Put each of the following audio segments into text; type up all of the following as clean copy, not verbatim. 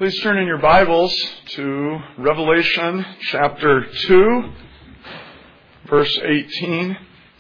Please turn in your Bibles to Revelation chapter 2, verse 18.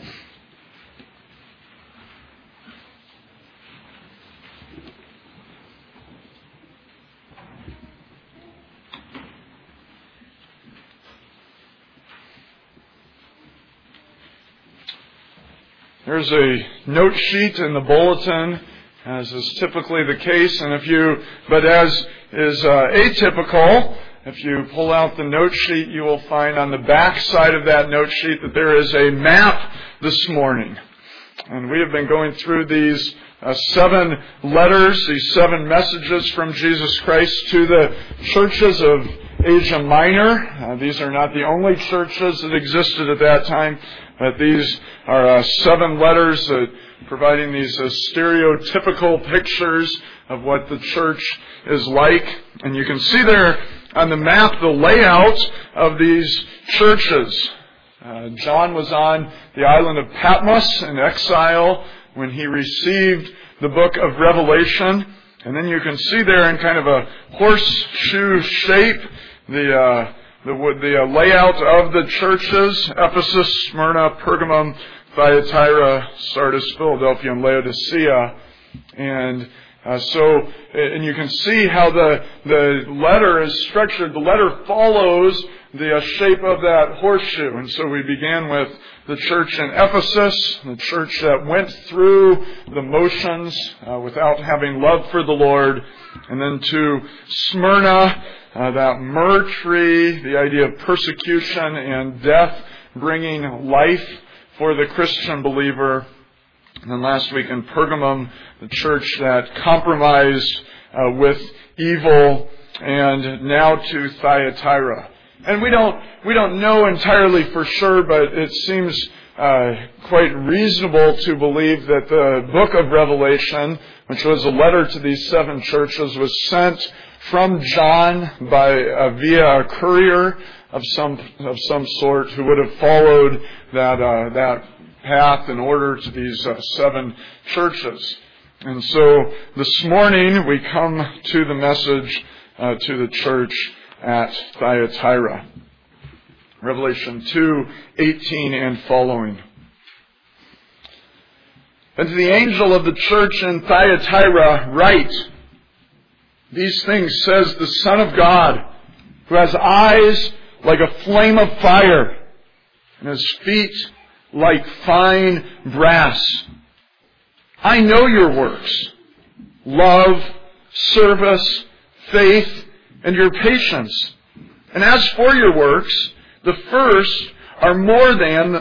There's a note sheet in the bulletin, as is typically the case, but as is atypical, if you pull out the note sheet, you will find on the back side of that note sheet that there is a map this morning. And we have been going through these 7 letters, these 7 messages from Jesus Christ to the churches of Asia Minor. These are not the only churches that existed at that time, but these are 7 letters providing these stereotypical pictures of what the church is like. And you can see there on the map the layout of these churches. John was on the island of Patmos in exile when he received the book of Revelation. And then you can see there in kind of a horseshoe shape the layout of the churches: Ephesus, Smyrna, Pergamum, Thyatira, Sardis, Philadelphia, and Laodicea. And you can see how the letter is structured. The letter follows the shape of that horseshoe. And so we began with the church in Ephesus, the church that went through the motions without having love for the Lord. And then to Smyrna, that myrrh tree, the idea of persecution and death bringing life for the Christian believer. And then last week in Pergamum, the church that compromised with evil, and now to Thyatira. And we don't know entirely for sure, but it seems quite reasonable to believe that the book of Revelation, which was a letter to these 7 churches, was sent from John via a courier of some sort who would have followed that path in order to these 7 churches. And so this morning we come to the message to the church at Thyatira. Revelation 2:18 and following. And to the angel of the church in Thyatira write, "These things says the Son of God, who has eyes like a flame of fire, and his feet like fine brass. I know your works, love, service, faith, and your patience. And as for your works, the last are more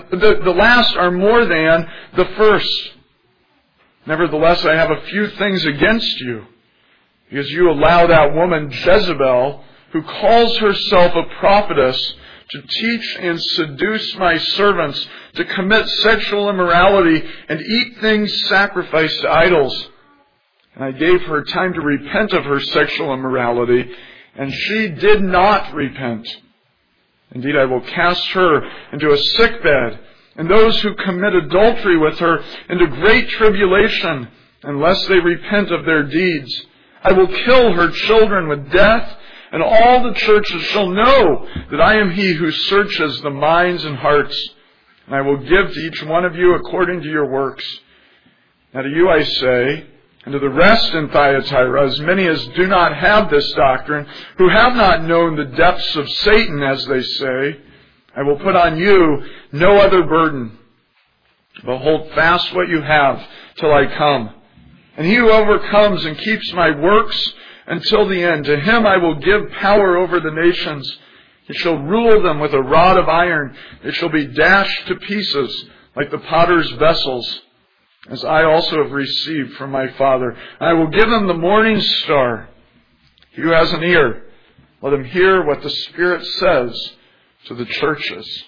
than the first. Nevertheless, I have a few things against you, because you allow that woman Jezebel, who calls herself a prophetess, to teach and seduce my servants to commit sexual immorality and eat things sacrificed to idols. And I gave her time to repent of her sexual immorality, and she did not repent. Indeed, I will cast her into a sickbed, and those who commit adultery with her into great tribulation, unless they repent of their deeds. I will kill her children with death, and all the churches shall know that I am He who searches the minds and hearts. And I will give to each one of you according to your works. Now to you I say, and to the rest in Thyatira, as many as do not have this doctrine, who have not known the depths of Satan, as they say, I will put on you no other burden, but hold fast what you have till I come. And he who overcomes and keeps my works until the end, to him I will give power over the nations. He shall rule them with a rod of iron. They shall be dashed to pieces like the potter's vessels, as I also have received from my Father. And I will give him the morning star. He who has an ear, let him hear what the Spirit says to the churches."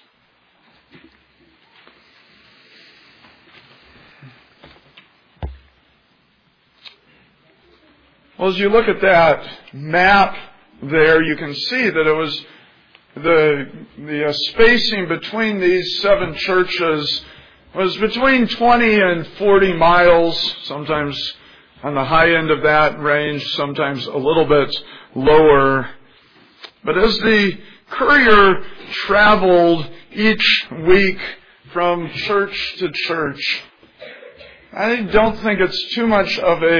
Well, as you look at that map there, you can see that it was the spacing between these 7 churches was between 20 and 40 miles, sometimes on the high end of that range, sometimes a little bit lower. But as the courier traveled each week from church to church, I don't think it's too much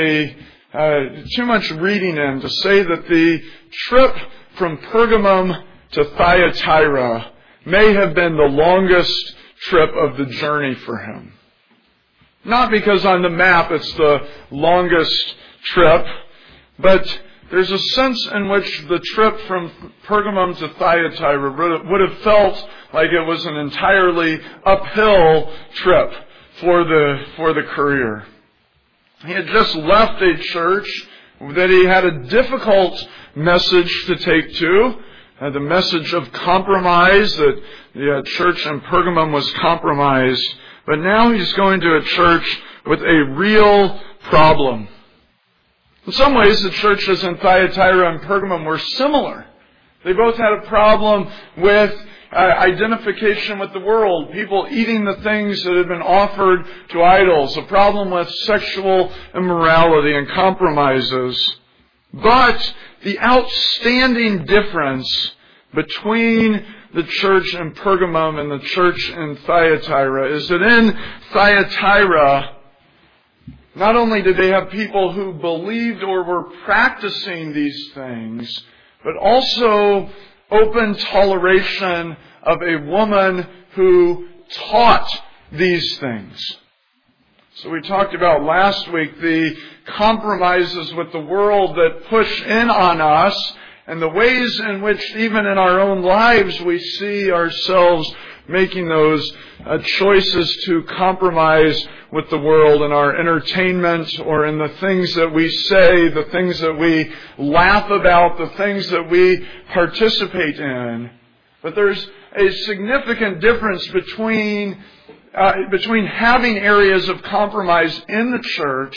reading in to say that the trip from Pergamum to Thyatira may have been the longest trip of the journey for him. Not because on the map it's the longest trip, but there's a sense in which the trip from Pergamum to Thyatira would have felt like it was an entirely uphill trip for the courier. He had just left a church that he had a difficult message to take to, the message of compromise, that the church in Pergamum was compromised. But now he's going to a church with a real problem. In some ways, the churches in Thyatira and Pergamum were similar. They both had a problem with identification with the world, people eating the things that had been offered to idols, a problem with sexual immorality and compromises. But the outstanding difference between the church in Pergamum and the church in Thyatira is that in Thyatira, not only did they have people who believed or were practicing these things, but also open toleration of a woman who taught these things. So we talked about last week the compromises with the world that push in on us and the ways in which even in our own lives we see ourselves making those choices to compromise with the world in our entertainment or in the things that we say, the things that we laugh about, the things that we participate in. But there's a significant difference between having areas of compromise in the church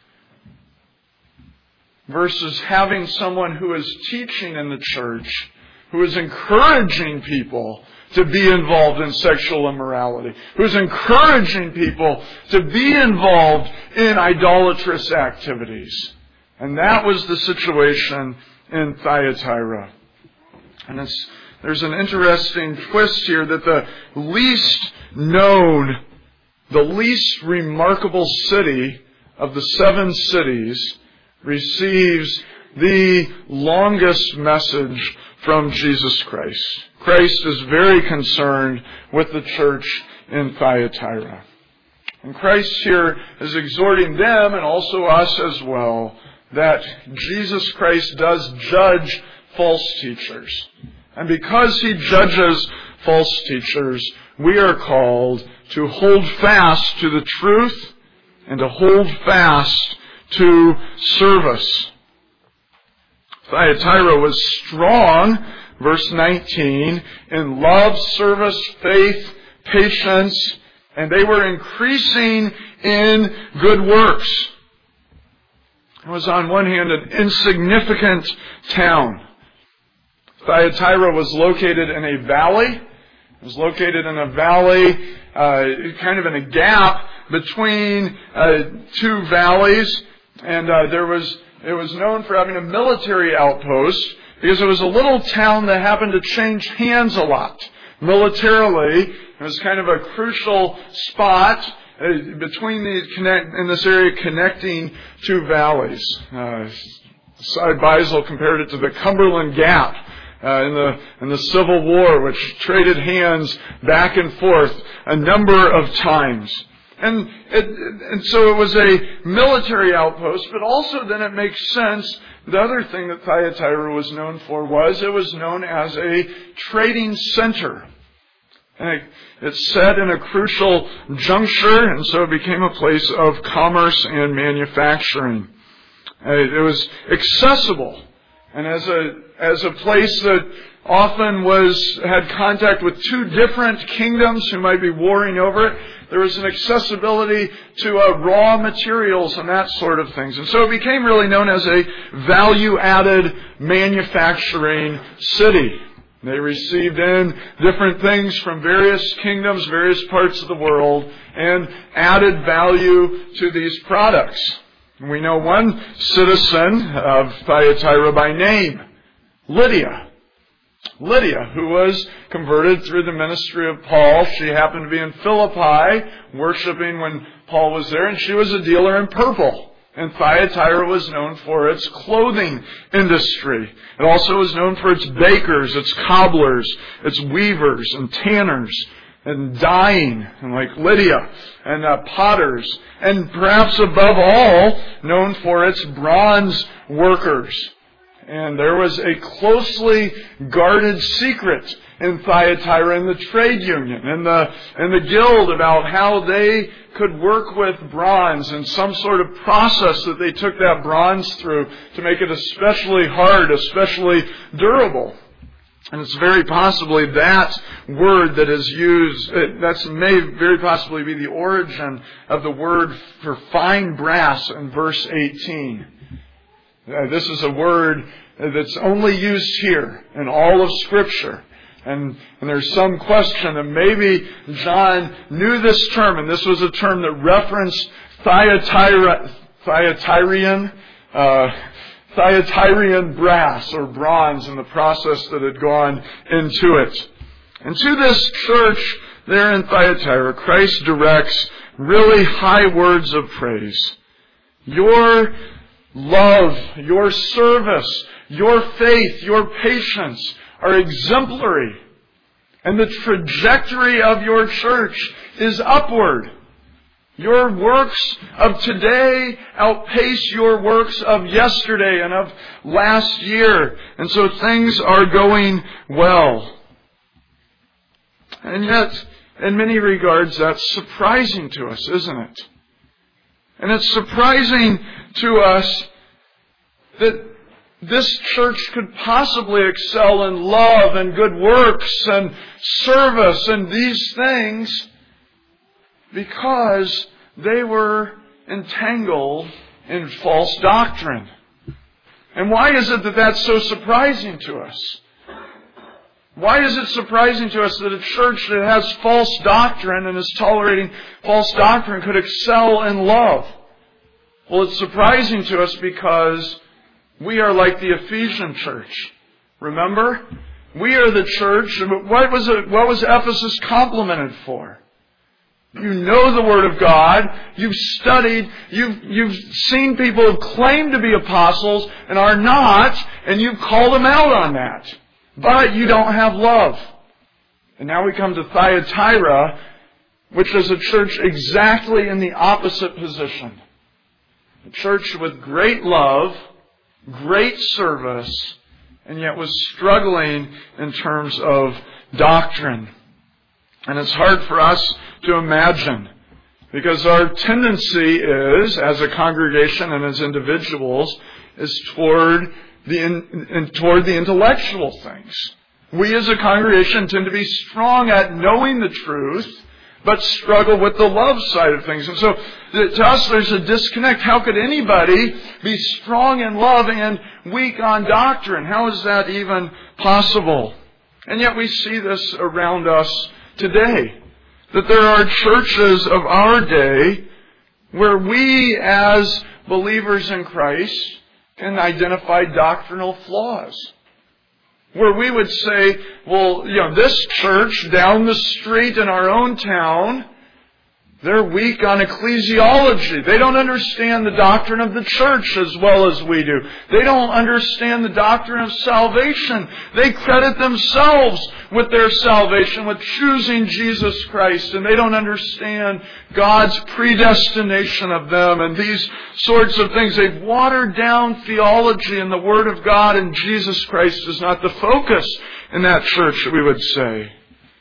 versus having someone who is teaching in the church, who is encouraging people to be involved in sexual immorality, who is encouraging people to be involved in idolatrous activities. And that was the situation in Thyatira. And there's an interesting twist here that the least known, the least remarkable city of the 7 cities receives the longest message from Jesus Christ. Christ is very concerned with the church in Thyatira. And Christ here is exhorting them and also us as well that Jesus Christ does judge false teachers. And because He judges false teachers, we are called to hold fast to the truth and to hold fast to service. Thyatira was strong, verse 19, in love, service, faith, patience, and they were increasing in good works. It was on one hand an insignificant town. Thyatira was located in a valley. It was located in a valley, kind of in a gap between 2 valleys. And it was known for having a military outpost because it was a little town that happened to change hands a lot. Militarily, it was kind of a crucial spot between in this area connecting 2 valleys. Cy Beisel compared it to the Cumberland Gap in the Civil War, which traded hands back and forth a number of times. And so it was a military outpost, but also then it makes sense. The other thing that Thyatira was known for was it was known as a trading center. And it's set in a crucial juncture, and so it became a place of commerce and manufacturing. It was accessible, and as a place that often had contact with 2 different kingdoms who might be warring over it, there was an accessibility to raw materials and that sort of things. And so it became really known as a value-added manufacturing city. They received in different things from various kingdoms, various parts of the world, and added value to these products. We know one citizen of Thyatira by name, Lydia. Lydia, who was converted through the ministry of Paul. She happened to be in Philippi, worshiping when Paul was there, and she was a dealer in purple. And Thyatira was known for its clothing industry. It also was known for its bakers, its cobblers, its weavers and tanners, and dyeing, and like Lydia, and potters, and perhaps above all, known for its bronze workers. And there was a closely guarded secret in Thyatira in the trade union and the guild about how they could work with bronze and some sort of process that they took that bronze through to make it especially hard, especially durable. And it's very possibly that word that is used, that may very possibly be the origin of the word for fine brass in verse 18. This is a word that's only used here in all of Scripture. And there's some question that maybe John knew this term, and this was a term that referenced Thyatirian brass or bronze and the process that had gone into it. And to this church there in Thyatira, Christ directs really high words of praise. Your love, your service, your faith, your patience are exemplary. And the trajectory of your church is upward. Your works of today outpace your works of yesterday and of last year. And so things are going well. And yet, in many regards, that's surprising to us, isn't it? And it's surprising to us that this church could possibly excel in love and good works and service and these things because they were entangled in false doctrine. And why is it that that's so surprising to us? Why is it surprising to us that a church that has false doctrine and is tolerating false doctrine could excel in love? Well, it's surprising to us because we are like the Ephesian church. Remember? We are the church. What was Ephesus complimented for? You know the Word of God. You've studied. You've seen people who claim to be apostles and are not, and you call them out on that. But you don't have love. And now we come to Thyatira, which is a church exactly in the opposite position. A church with great love, great service, and yet was struggling in terms of doctrine. And it's hard for us to imagine, because our tendency is, as a congregation and as individuals, is toward the intellectual things. We as a congregation tend to be strong at knowing the truth, but struggle with the love side of things. And so, to us, there's a disconnect. How could anybody be strong in love and weak on doctrine? How is that even possible? And yet we see this around us today. That there are churches of our day where we, as believers in Christ, can identify doctrinal flaws. Where we would say, well, this church down the street in our own town, they're weak on ecclesiology. They don't understand the doctrine of the church as well as we do. They don't understand the doctrine of salvation. They credit themselves with their salvation, with choosing Jesus Christ, and they don't understand God's predestination of them and these sorts of things. They've watered down theology and the Word of God, and Jesus Christ is not the focus in that church, we would say.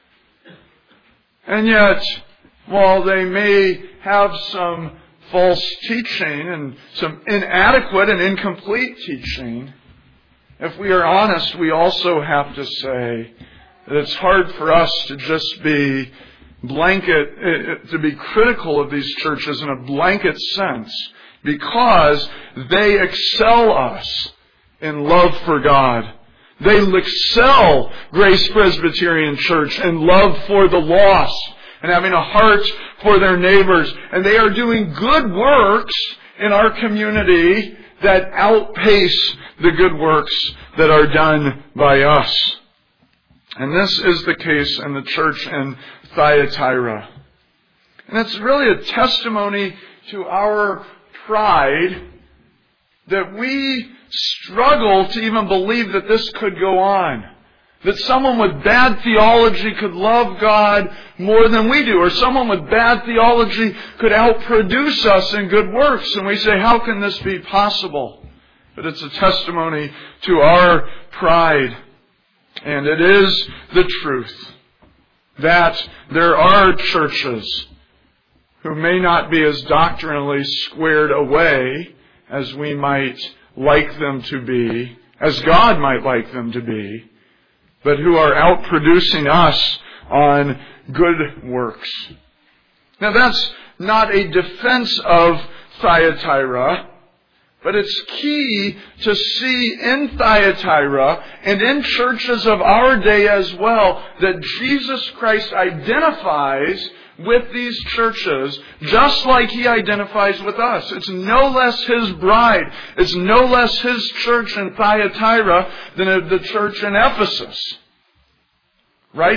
And yet, while they may have some false teaching and some inadequate and incomplete teaching, if we are honest, we also have to say that it's hard for us to just be to be critical of these churches in a blanket sense, because they excel us in love for God. They excel Grace Presbyterian Church in love for the lost and having a heart for their neighbors. And they are doing good works in our community that outpace the good works that are done by us. And this is the case in the church in Thyatira. And it's really a testimony to our pride that we struggle to even believe that this could go on. That someone with bad theology could love God more than we do. Or someone with bad theology could outproduce us in good works. And we say, how can this be possible? But it's a testimony to our pride. And it is the truth that there are churches who may not be as doctrinally squared away as we might like them to be, as God might like them to be, but who are outproducing us on good works. Now that's not a defense of Thyatira, but it's key to see in Thyatira and in churches of our day as well that Jesus Christ identifies with these churches just like He identifies with us. It's no less His bride. It's no less His church in Thyatira than the church in Ephesus. Right?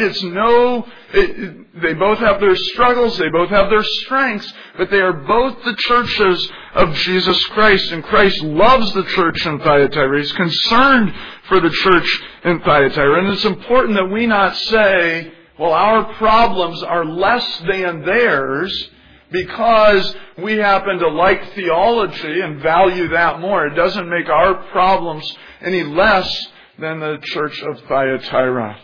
They both have their struggles, they both have their strengths, but they are both the churches of Jesus Christ. And Christ loves the church in Thyatira. He's concerned for the church in Thyatira. And it's important that we not say, well, our problems are less than theirs because we happen to like theology and value that more. It doesn't make our problems any less than the church of Thyatira.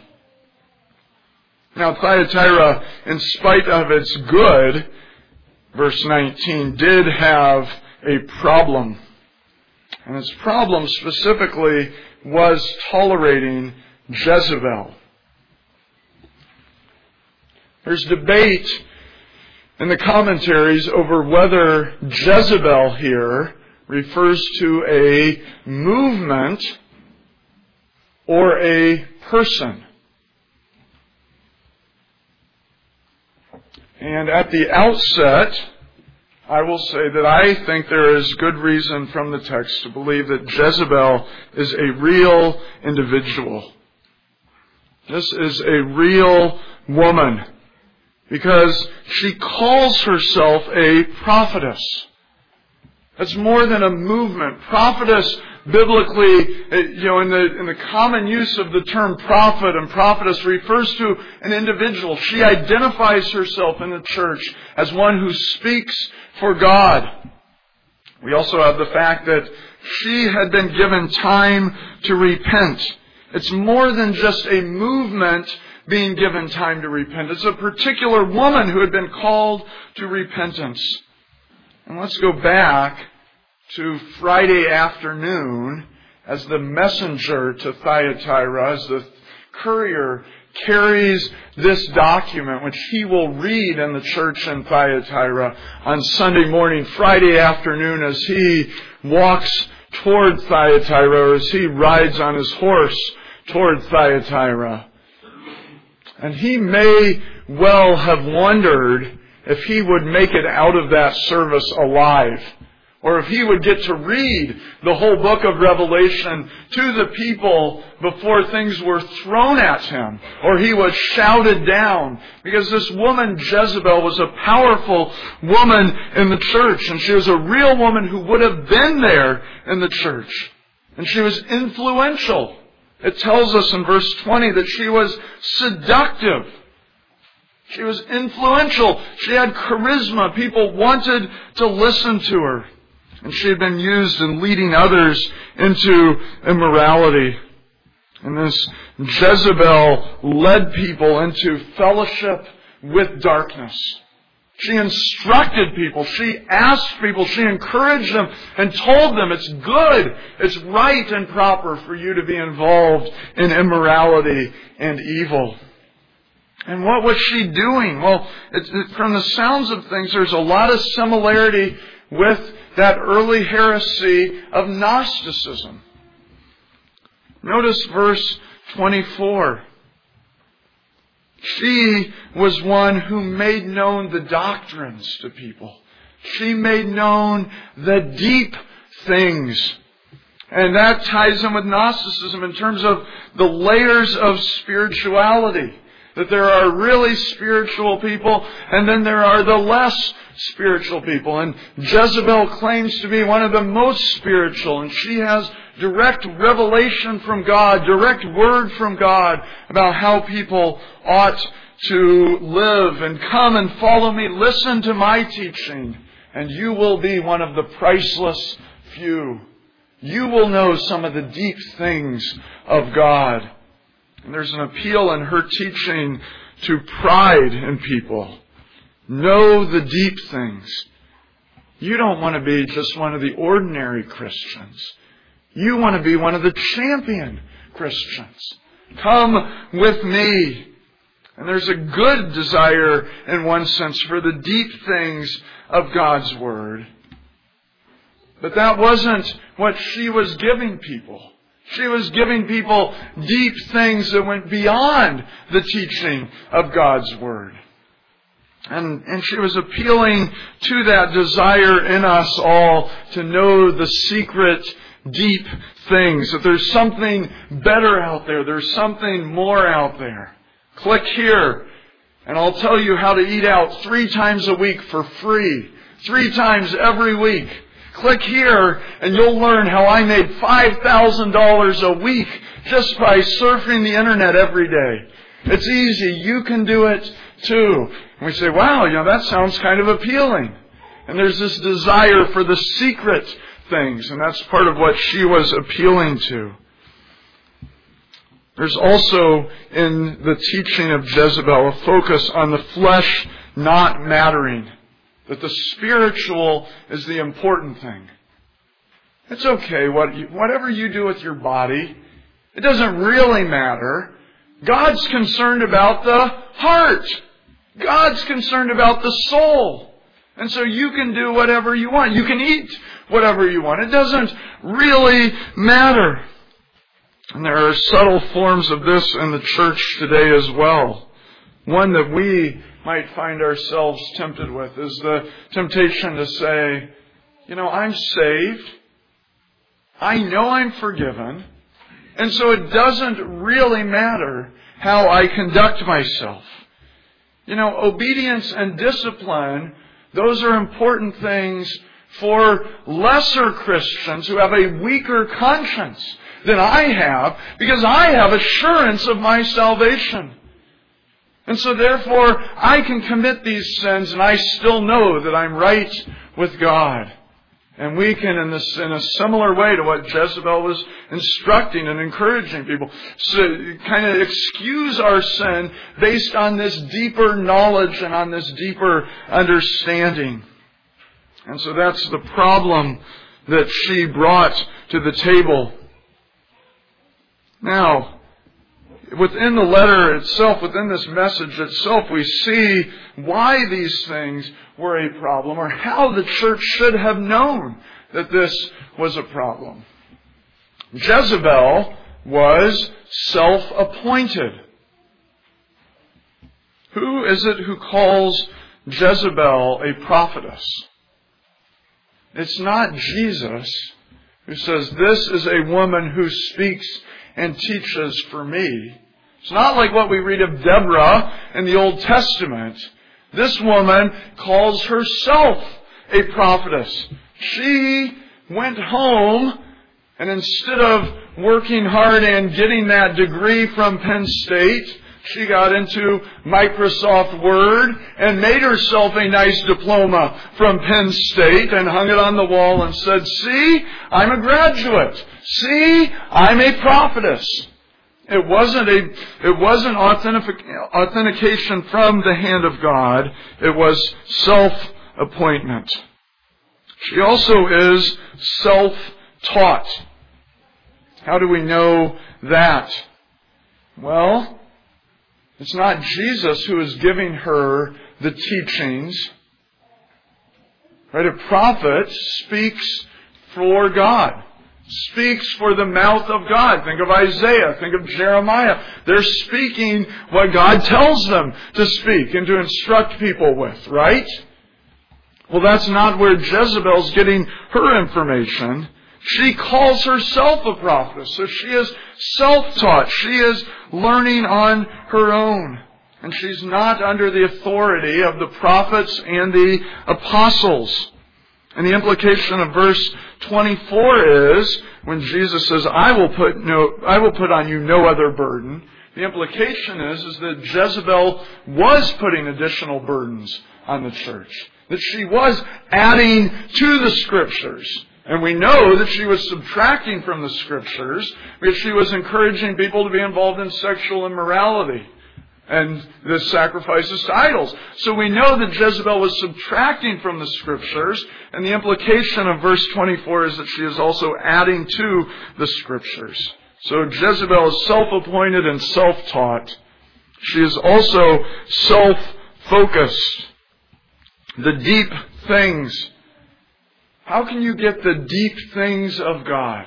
Now, Thyatira, in spite of its good, verse 19, did have a problem. And its problem specifically was tolerating Jezebel. There's debate in the commentaries over whether Jezebel here refers to a movement or a person. And at the outset, I will say that I think there is good reason from the text to believe that Jezebel is a real individual. This is a real woman because she calls herself a prophetess. It's more than a movement. Prophetess, biblically, in the common use of the term prophet and prophetess refers to an individual. She identifies herself in the church as one who speaks for God. We also have the fact that she had been given time to repent. It's more than just a movement being given time to repent. It's a particular woman who had been called to repentance. And let's go back to Friday afternoon as the messenger to Thyatira, as the courier carries this document, which he will read in the church in Thyatira on Sunday morning, Friday afternoon, as he walks toward Thyatira, or as he rides on his horse toward Thyatira. And he may well have wondered if he would make it out of that service alive, or if he would get to read the whole book of Revelation to the people before things were thrown at him, or he was shouted down. Because this woman, Jezebel, was a powerful woman in the church, and she was a real woman who would have been there in the church. And she was influential. It tells us in verse 20 that she was seductive. She was influential. She had charisma. People wanted to listen to her. And she had been used in leading others into immorality. And this Jezebel led people into fellowship with darkness. She instructed people. She asked people. She encouraged them and told them it's good, it's right and proper for you to be involved in immorality and evil. And what was she doing? Well, from the sounds of things, there's a lot of similarity with that early heresy of Gnosticism. Notice verse 24. She was one who made known the doctrines to people. She made known the deep things. And that ties in with Gnosticism in terms of the layers of spirituality. That there are really spiritual people, and then there are the less spiritual people. And Jezebel claims to be one of the most spiritual, and she has direct revelation from God, direct word from God about how people ought to live. And come and follow me, listen to my teaching, and you will be one of the priceless few. You will know some of the deep things of God. And there's an appeal in her teaching to pride in people. Know the deep things. You don't want to be just one of the ordinary Christians. You want to be one of the champion Christians. Come with me. And there's a good desire, in one sense, for the deep things of God's Word. But that wasn't what she was giving people. She was giving people deep things that went beyond the teaching of God's Word. And she was appealing to that desire in us all to know the secret, deep things. That there's something better out there. There's something more out there. Click here, and I'll tell you how to eat out 3 times a week for free. 3 times every week. Click here and you'll learn how I made $5,000 a week just by surfing the internet every day. It's easy. You can do it too. And we say, wow, that sounds kind of appealing. And there's this desire for the secret things. And that's part of what she was appealing to. There's also in the teaching of Jezebel a focus on the flesh not mattering. That the spiritual is the important thing. It's okay, whatever you do with your body, it doesn't really matter. God's concerned about the heart. God's concerned about the soul. And so you can do whatever you want. You can eat whatever you want. It doesn't really matter. And there are subtle forms of this in the church today as well. One that we might find ourselves tempted with is the temptation to say, I'm saved. I know I'm forgiven. And so it doesn't really matter how I conduct myself. Obedience and discipline, those are important things for lesser Christians who have a weaker conscience than I have, because I have assurance of my salvation. And so therefore, I can commit these sins and I still know that I'm right with God. And we can, in a similar way to what Jezebel was instructing and encouraging people, so kind of excuse our sin based on this deeper knowledge and on this deeper understanding. And so that's the problem that she brought to the table. Now, within the letter itself, within this message itself, we see why these things were a problem, or how the church should have known that this was a problem. Jezebel was self-appointed. Who is it who calls Jezebel a prophetess? It's not Jesus who says, this is a woman who speaks and teaches for me. It's not like what we read of Deborah in the Old Testament. This woman calls herself a prophetess. She went home, and instead of working hard and getting that degree from Penn State, she got into Microsoft Word and made herself a nice diploma from Penn State and hung it on the wall and said, see, I'm a graduate. See, I'm a prophetess. It wasn't authentication from the hand of God. It was self-appointment. She also is self-taught. How do we know that? Well, it's not Jesus who is giving her the teachings. Right? A prophet speaks for God. Speaks for the mouth of God. Think of Isaiah. Think of Jeremiah. They're speaking what God tells them to speak and to instruct people with, right? Well, that's not where Jezebel's getting her information. She calls herself a prophetess, so she is self-taught. She is learning on her own. And she's not under the authority of the prophets and the apostles. And the implication of verse 24 is, when Jesus says, I will put on you no other burden, the implication is that Jezebel was putting additional burdens on the church. That she was adding to the Scriptures. And we know that she was subtracting from the Scriptures because she was encouraging people to be involved in sexual immorality and the sacrifices to idols. So we know that Jezebel was subtracting from the Scriptures, and the implication of verse 24 is that she is also adding to the Scriptures. So Jezebel is self-appointed and self-taught. She is also self-focused. The deep things. How can you get the deep things of God?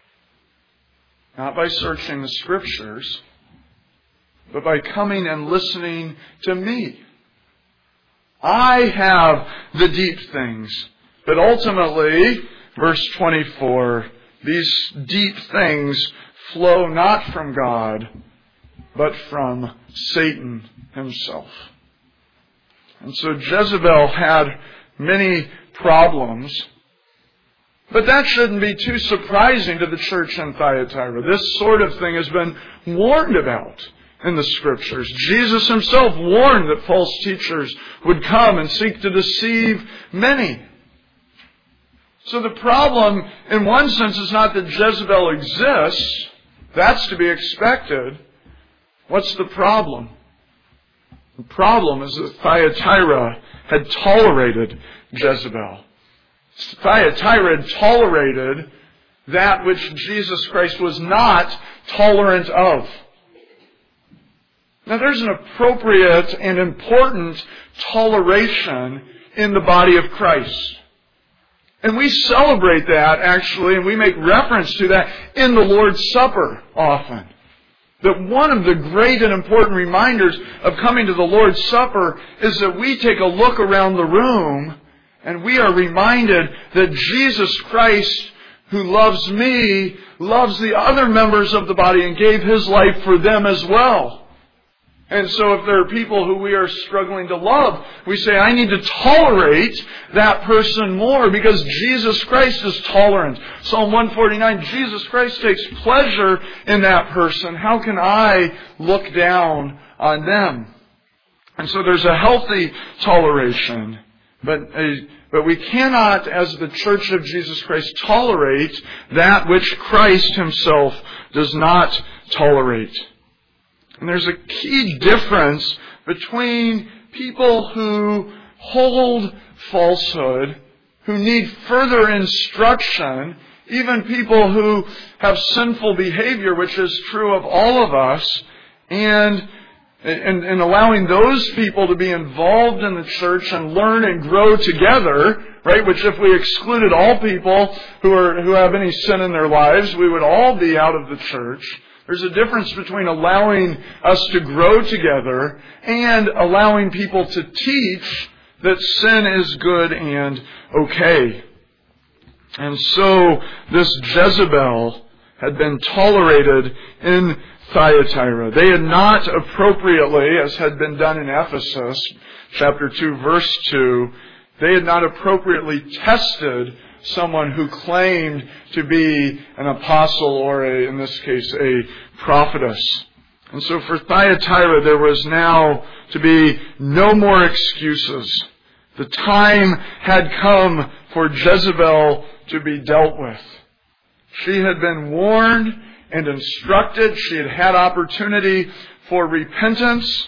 Not by searching the Scriptures, but by coming and listening to me. I have the deep things. But ultimately, verse 24, these deep things flow not from God, but from Satan himself. And so Jezebel had many problems, but that shouldn't be too surprising to the church in Thyatira. This sort of thing has been warned about in the Scriptures. Jesus himself warned that false teachers would come and seek to deceive many. So the problem, in one sense, is not that Jezebel exists. That's to be expected. What's the problem? The problem is that Thyatira had tolerated Jezebel. Thyatira had tolerated that which Jesus Christ was not tolerant of. Now there's an appropriate and important toleration in the body of Christ. And we celebrate that, actually, and we make reference to that in the Lord's Supper often. That one of the great and important reminders of coming to the Lord's Supper is that we take a look around the room and we are reminded that Jesus Christ, who loves me, loves the other members of the body and gave His life for them as well. And so if there are people who we are struggling to love, we say, I need to tolerate that person more because Jesus Christ is tolerant. Psalm 149, Jesus Christ takes pleasure in that person. How can I look down on them? And so there's a healthy toleration. But we cannot, as the Church of Jesus Christ, tolerate that which Christ Himself does not tolerate. And there's a key difference between people who hold falsehood, who need further instruction, even people who have sinful behavior, which is true of all of us, and allowing those people to be involved in the church and learn and grow together, right? Which if we excluded all people who have any sin in their lives, we would all be out of the church. There's a difference between allowing us to grow together and allowing people to teach that sin is good and okay. And so this Jezebel had been tolerated in Thyatira. They had not appropriately, as had been done in Ephesus, chapter 2, verse 2, they had not appropriately tested someone who claimed to be an apostle or, in this case, a prophetess. And so for Thyatira, there was now to be no more excuses. The time had come for Jezebel to be dealt with. She had been warned and instructed. She had had opportunity for repentance.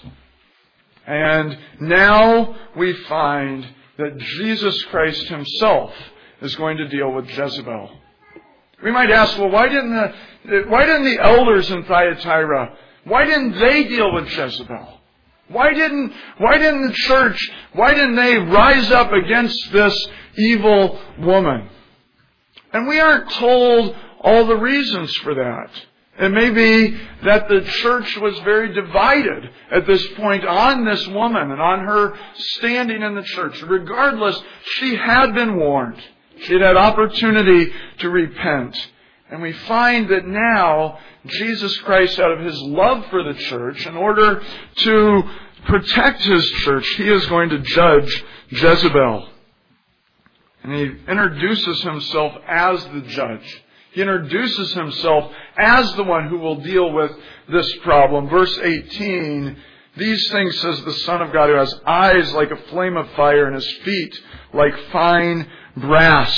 And now we find that Jesus Christ Himself is going to deal with Jezebel. We might ask, well, why didn't the elders in Thyatira, why didn't they deal with Jezebel? Why didn't the church, why didn't they rise up against this evil woman? And we aren't told all the reasons for that. It may be that the church was very divided at this point on this woman and on her standing in the church. Regardless, she had been warned. She had had opportunity to repent. And we find that now Jesus Christ, out of His love for the church, in order to protect His church, He is going to judge Jezebel. And He introduces Himself as the judge. He introduces Himself as the one who will deal with this problem. Verse 18, these things says the Son of God, who has eyes like a flame of fire and His feet like fine brass.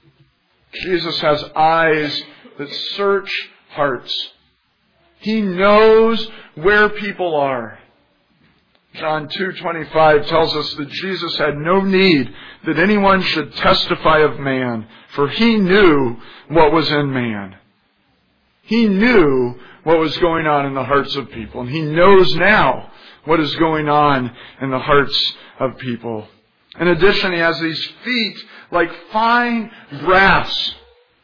Jesus has eyes that search hearts. He knows where people are. John 2:25 tells us that Jesus had no need that anyone should testify of man, for He knew what was in man. He knew what was going on in the hearts of people, and He knows now what is going on in the hearts of people. In addition, He has these feet like fine brass.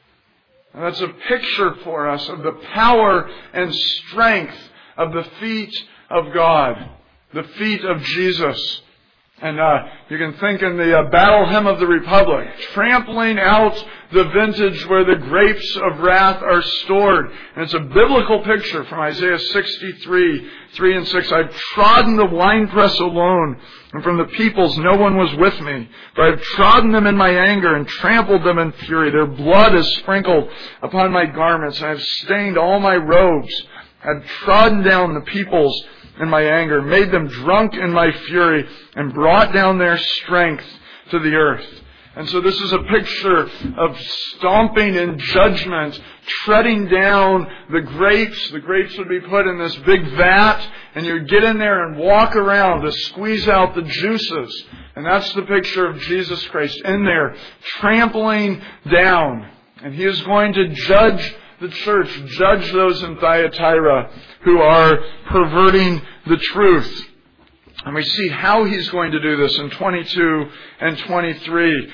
And that's a picture for us of the power and strength of the feet of God. The feet of Jesus. And you can think in the Battle Hymn of the Republic, trampling out the vintage where the grapes of wrath are stored. And it's a biblical picture from Isaiah 63, 3 and 6. I've trodden the winepress alone, and from the peoples no one was with me. For I have trodden them in my anger and trampled them in fury. Their blood is sprinkled upon my garments, and I have stained all my robes. I have trodden down the peoples in my anger, made them drunk in my fury, and brought down their strength to the earth. And so this is a picture of stomping in judgment, treading down the grapes. The grapes would be put in this big vat, and you'd get in there and walk around to squeeze out the juices. And that's the picture of Jesus Christ in there, trampling down. And He is going to judge the church, judge those in Thyatira who are perverting the truth. And we see how He's going to do this in 22 and 23.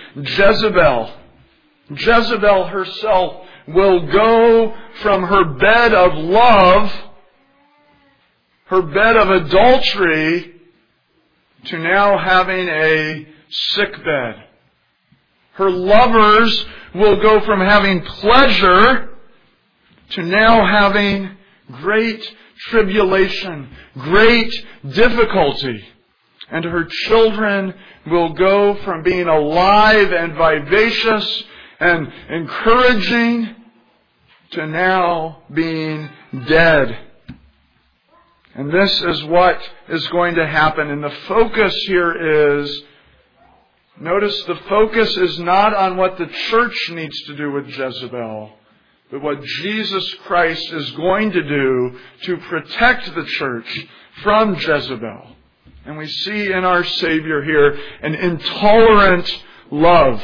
Jezebel herself will go from her bed of love, her bed of adultery, to now having a sick bed. Her lovers will go from having pleasure to now having great tribulation, great difficulty. And her children will go from being alive and vivacious and encouraging to now being dead. And this is what is going to happen. And the focus here is, notice the focus is not on what the church needs to do with Jezebel, but what Jesus Christ is going to do to protect the church from Jezebel. And we see in our Savior here an intolerant love.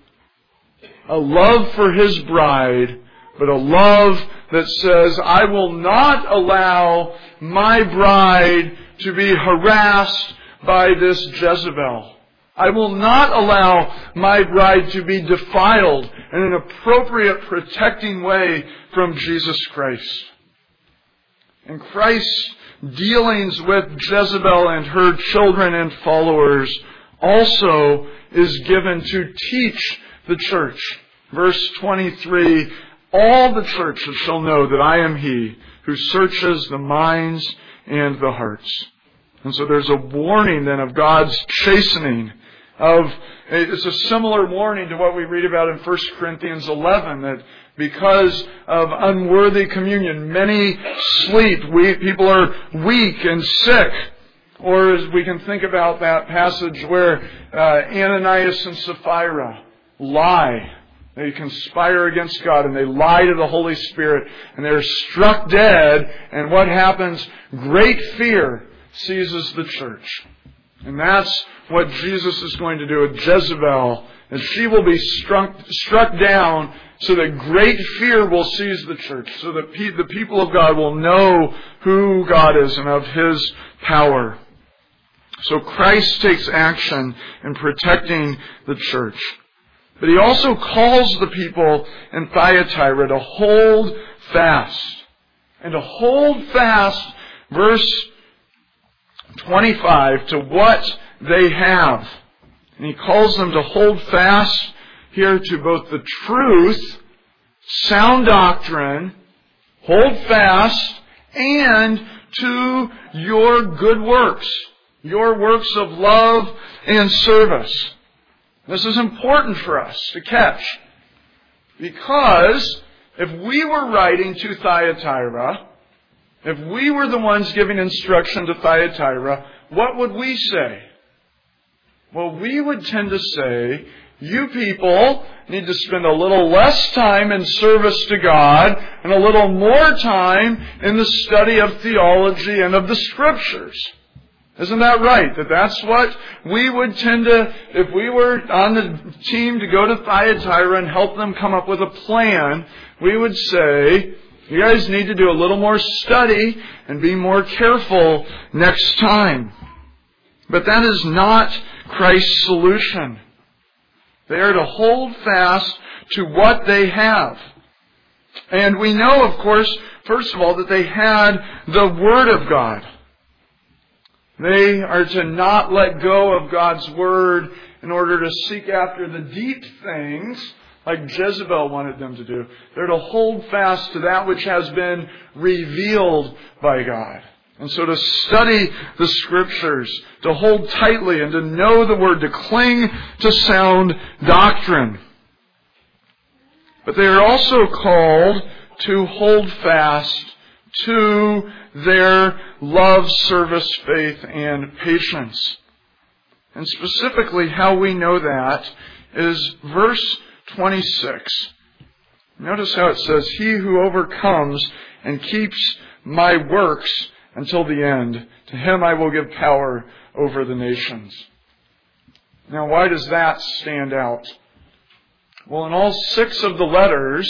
A love for His bride, but a love that says, I will not allow my bride to be harassed by this Jezebel. I will not allow my bride to be defiled in an appropriate, protecting way from Jesus Christ. And Christ's dealings with Jezebel and her children and followers also is given to teach the church. Verse 23, all the churches shall know that I am He who searches the minds and the hearts. And so there's a warning then of God's chastening. It's a similar warning to what we read about in 1 Corinthians 11, that because of unworthy communion, many sleep. People are weak and sick. Or as we can think about that passage where Ananias and Sapphira lie. They conspire against God and they lie to the Holy Spirit, and they're struck dead. And what happens? Great fear seizes the church. And that's what Jesus is going to do with Jezebel. And she will be struck down so that great fear will seize the church. So that the people of God will know who God is and of His power. So Christ takes action in protecting the church. But He also calls the people in Thyatira to hold fast. and to hold fast, verse 25, to what they have. And he calls them to hold fast here to both the truth, sound doctrine, hold fast, and to your good works, your works of love and service. This is important for us to catch, because if we were writing to Thyatira, if we were the ones giving instruction to Thyatira, what would we say? Well, we would tend to say, you people need to spend a little less time in service to God and a little more time in the study of theology and of the Scriptures. Isn't that right? That's what we would tend to, if we were on the team to go to Thyatira and help them come up with a plan, we would say, you guys need to do a little more study and be more careful next time. But that is not Christ's solution. They are to hold fast to what they have. And we know, of course, first of all, that they had the Word of God. They are to not let go of God's Word in order to seek after the deep things like Jezebel wanted them to do. They're to hold fast to that which has been revealed by God. And so to study the Scriptures, to hold tightly and to know the Word, to cling to sound doctrine. But they are also called to hold fast to their love, service, faith, and patience. And specifically how we know that is verse 26. Notice how it says, he who overcomes and keeps my works until the end, to him I will give power over the nations. Now, why does that stand out? Well, in all 7 of the letters,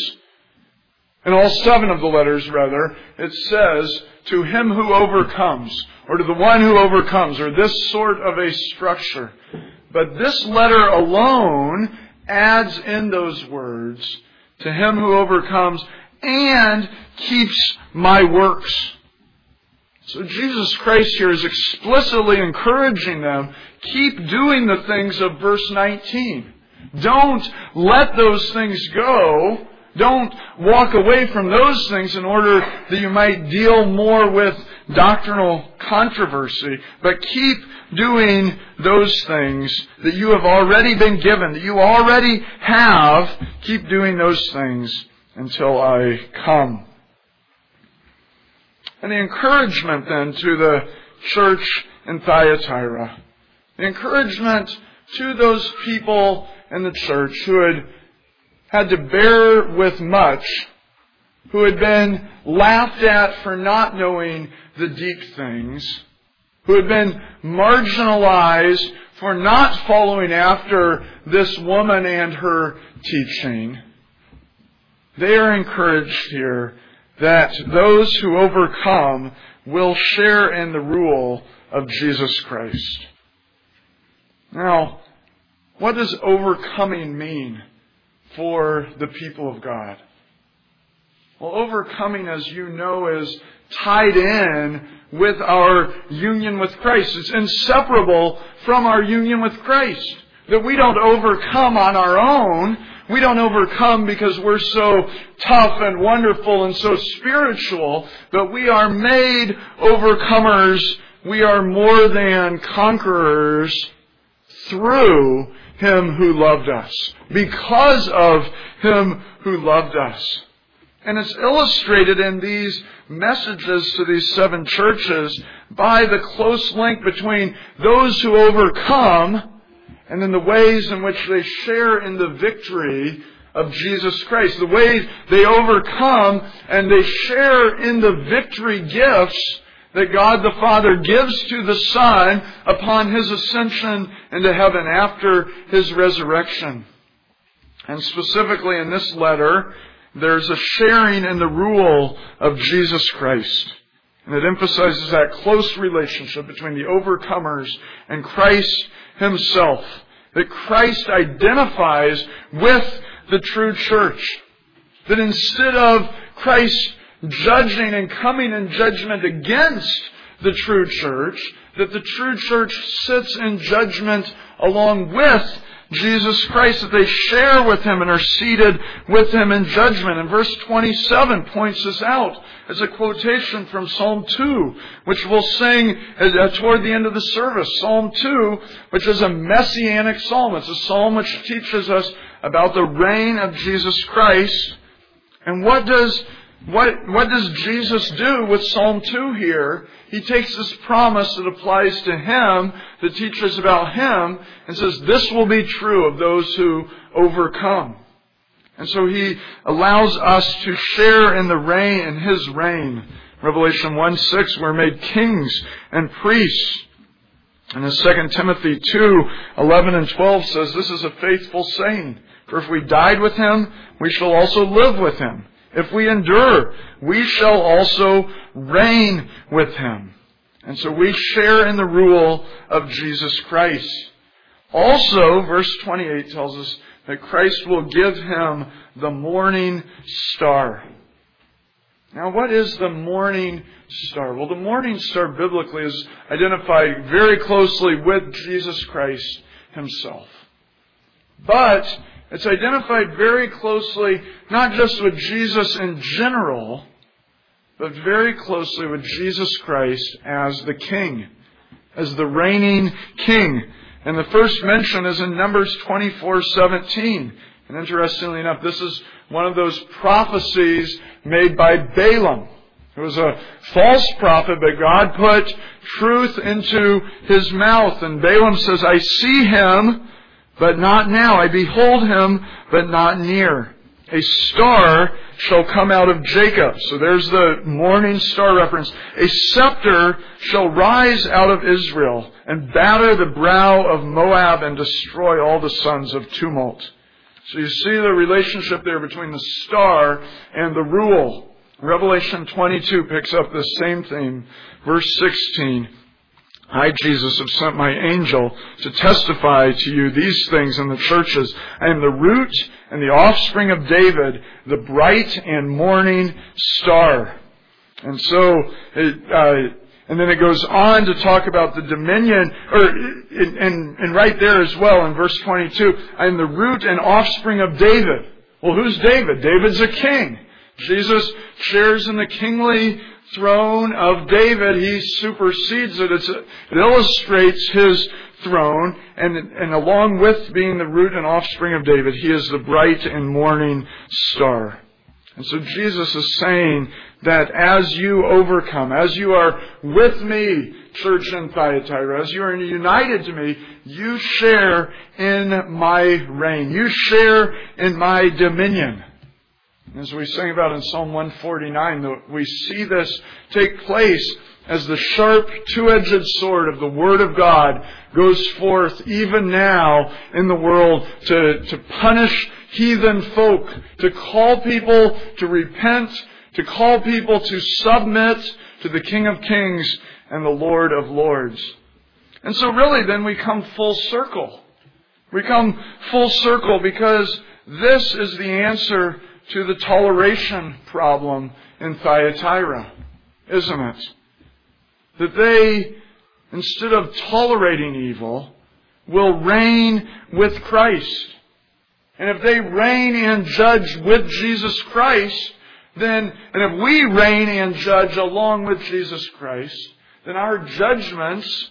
it says, to him who overcomes, or to the one who overcomes, or this sort of a structure. But this letter alone adds in those words, to him who overcomes and keeps my works. So Jesus Christ here is explicitly encouraging them, keep doing the things of verse 19. Don't let those things go. Don't walk away from those things in order that you might deal more with doctrinal controversy, but keep doing those things that you have already been given, that you already have. Keep doing those things until I come. And the encouragement then to the church in Thyatira, the encouragement to those people in the church who had to bear with much, who had been laughed at for not knowing the deep things, who had been marginalized for not following after this woman and her teaching. They are encouraged here that those who overcome will share in the rule of Jesus Christ. Now, what does overcoming mean for the people of God? Well, overcoming, as you know, is tied in with our union with Christ. It's inseparable from our union with Christ. That we don't overcome on our own. We don't overcome because we're so tough and wonderful and so spiritual, but we are made overcomers. We are more than conquerors through Him who loved us, because of Him who loved us. And it's illustrated in these messages to these 7 churches by the close link between those who overcome and then the ways in which they share in the victory of Jesus Christ. The ways they overcome and they share in the victory gifts that God the Father gives to the Son upon His ascension into heaven after His resurrection. And specifically in this letter, there's a sharing in the rule of Jesus Christ. And it emphasizes that close relationship between the overcomers and Christ Himself. That Christ identifies with the true church. That instead of Christ judging and coming in judgment against the true church, that the true church sits in judgment along with Jesus Christ, that they share with Him and are seated with Him in judgment. And verse 27 points this out as a quotation from Psalm 2, which we'll sing toward the end of the service. Psalm 2, which is a messianic psalm. It's a psalm which teaches us about the reign of Jesus Christ. And what does Jesus do with Psalm 2 here? He takes this promise that applies to Him, that teaches about Him, and says, this will be true of those who overcome. And so He allows us to share in the reign, in His reign. Revelation 1:6, we're made kings and priests. And in 2 Timothy 2:11 and 12 says, this is a faithful saying. For if we died with Him, we shall also live with Him. If we endure, we shall also reign with Him. And so we share in the rule of Jesus Christ. Also, verse 28 tells us that Christ will give Him the morning star. Now, what is the morning star? Well, the morning star biblically is identified very closely with Jesus Christ Himself. But it's identified very closely, not just with Jesus in general, but very closely with Jesus Christ as the King, as the reigning King. And the first mention is in Numbers 24:17. And interestingly enough, this is one of those prophecies made by Balaam. It was a false prophet, but God put truth into his mouth. And Balaam says, I see him, but not now. I behold him, but not near. A star shall come out of Jacob. So there's the morning star reference. A scepter shall rise out of Israel and batter the brow of Moab and destroy all the sons of tumult. So you see the relationship there between the star and the rule. Revelation 22 picks up this same theme. Verse 16. I, Jesus, have sent my angel to testify to you these things in the churches. I am the root and the offspring of David, the bright and morning star. And so, and then it goes on to talk about the dominion, and right there as well in verse 22, I am the root and offspring of David. Well, who's David? David's a king. Jesus shares in the kingly throne of David. He supersedes it. It illustrates his throne, and along with being the root and offspring of David, he is the bright and morning star. And so Jesus is saying that as you overcome, as you are with me, church in Thyatira, as you are united to me, you share in my reign. You share in my dominion. As we sing about in Psalm 149, we see this take place as the sharp, two-edged sword of the Word of God goes forth even now in the world to punish heathen folk, to call people to repent, to call people to submit to the King of Kings and the Lord of Lords. And so really then we come full circle. We come full circle because this is the answer to the toleration problem in Thyatira, isn't it? That they, instead of tolerating evil, will reign with Christ. And if they reign and judge with Jesus Christ, and if we reign and judge along with Jesus Christ, then our judgments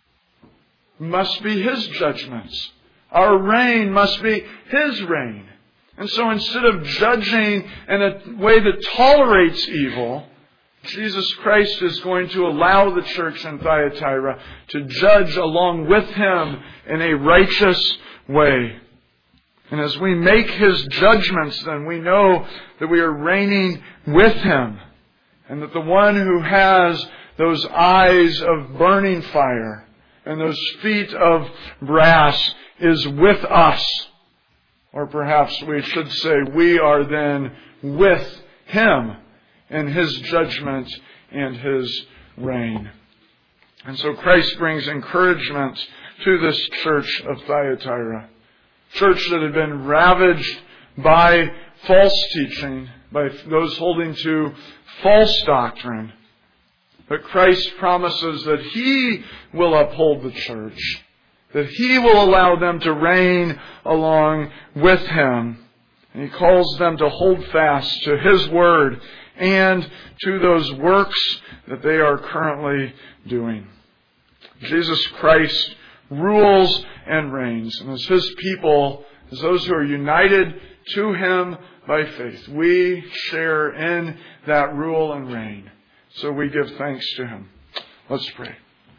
must be His judgments. Our reign must be His reign. And so instead of judging in a way that tolerates evil, Jesus Christ is going to allow the church in Thyatira to judge along with Him in a righteous way. And as we make His judgments, then we know that we are reigning with Him. And that the one who has those eyes of burning fire and those feet of brass is with us. Or perhaps we should say we are then with Him in His judgment and His reign. And so Christ brings encouragement to this church of Thyatira. Church that had been ravaged by false teaching, by those holding to false doctrine. But Christ promises that He will uphold the church, that He will allow them to reign along with Him. And He calls them to hold fast to His Word and to those works that they are currently doing. Jesus Christ rules and reigns. And as His people, as those who are united to Him by faith, we share in that rule and reign. So we give thanks to Him. Let's pray.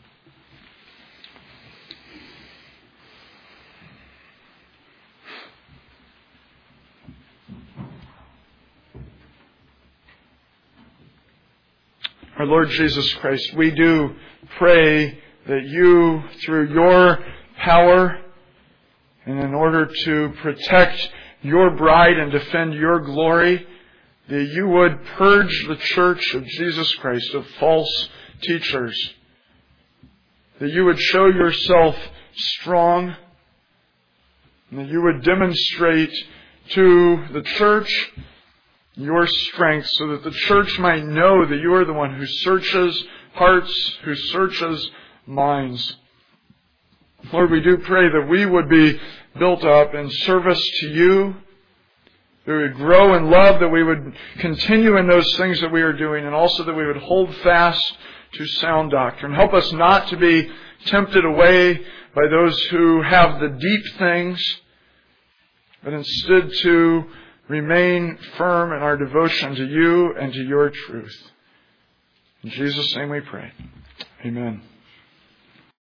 Our Lord Jesus Christ, we do pray that You, through Your power, and in order to protect Your bride and defend Your glory, that You would purge the church of Jesus Christ of false teachers. That You would show Yourself strong, and that You would demonstrate to the church Your strength, so that the church might know that You are the one who searches hearts, who searches minds. Lord, we do pray that we would be built up in service to You, that we would grow in love, that we would continue in those things that we are doing, and also that we would hold fast to sound doctrine. Help us not to be tempted away by those who have the deep things, but instead to remain firm in our devotion to You and to Your truth. In Jesus' name we pray. Amen.